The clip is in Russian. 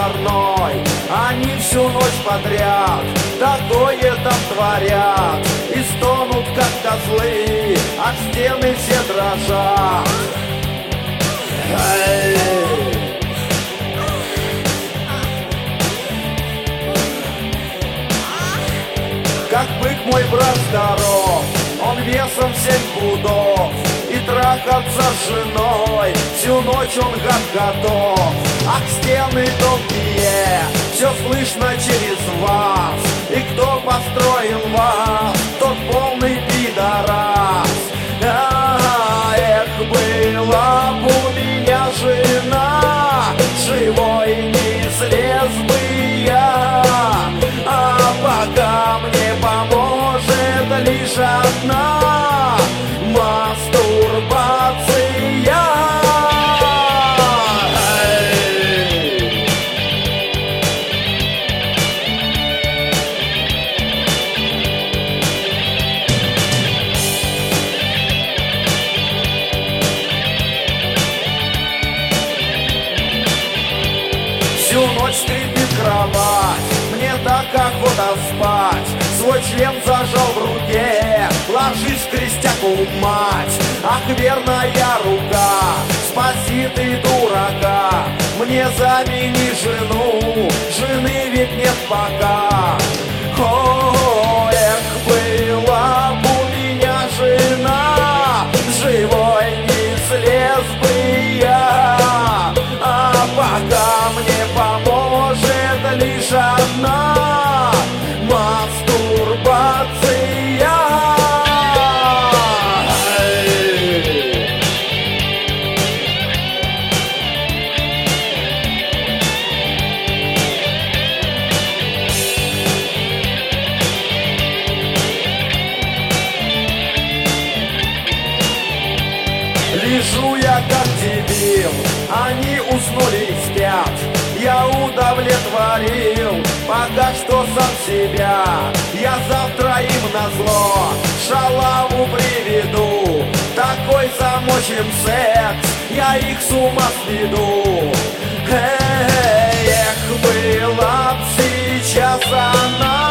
озорной. Они всю ночь подряд такое там творят и стонут, как козлы, а стены все дрожат. Как бык мой брат здоров, он весом 7 пудов, и трахаться с женой всю ночь он готов. Ах, стены тонкие, все слышно через вас, и кто построил вас, тот полный пидорас. Эх, была б у меня жена, живой не слез бы я, а пока мне поможет лишь одна мастурбация. Всю ночь скрипит кровать, мне так охота спать. Свой член зажал в руке, ложись в крестяку, мать. Ах, верная рука, спаси ты дурака, мне замени жену, жены ведь нет пока. О, эх, была б у меня жена, живой не слез бы я, а пока мне поможет лишь одна мастурбация. Лежу я как дебил, они уснули и спят. Я удовлетворил пока что сам себя. Я завтра им назло шалаву приведу. Такой замочим секс, я их с ума сведу. Эх, была б сейчас она